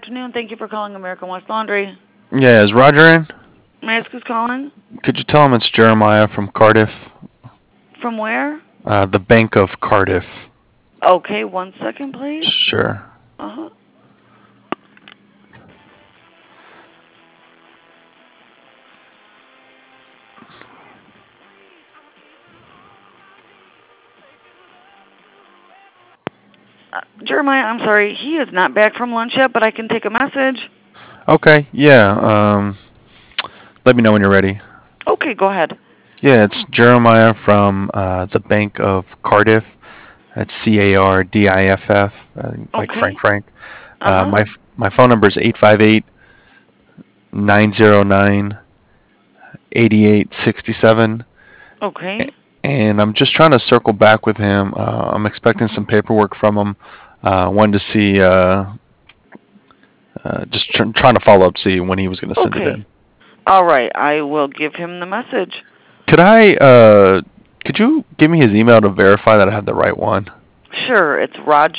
afternoon. Thank you for calling American West Laundry. Yeah, is Roger in? May I ask who's calling? Could you tell him it's Jeremiah from Cardiff? From where? The Bank of Cardiff. Okay, 1 second, please. Sure. Uh-huh. Jeremiah, I'm sorry. He is not back from lunch yet, but I can take a message. Okay, yeah. Let me know when you're ready. Okay, go ahead. Yeah, it's Jeremiah from the Bank of Cardiff. That's Cardiff, like Okay. Frank. Uh-huh. My phone number is 858-909-8867. Okay. And I'm just trying to circle back with him. I'm expecting some paperwork from him. Wanted to see, just trying to follow up, see when he was going to send it Okay. in. All right. I will give him the message. Could you give me his email to verify that I have the right one? Sure. It's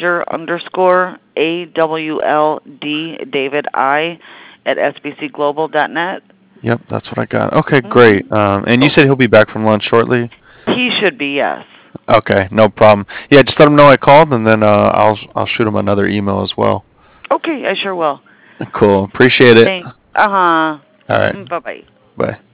Roger_AWLD David I at sbcglobal.net. Yep, that's what I got. Okay, Mm-hmm. great. And you said Okay. he'll be back from lunch shortly? He should be, yes. Okay, no problem. Yeah, just let him know I called, and then I'll shoot him another email as well. Okay, I sure will. Cool. Appreciate it. Thanks. Uh-huh. All right. Bye-bye. Bye.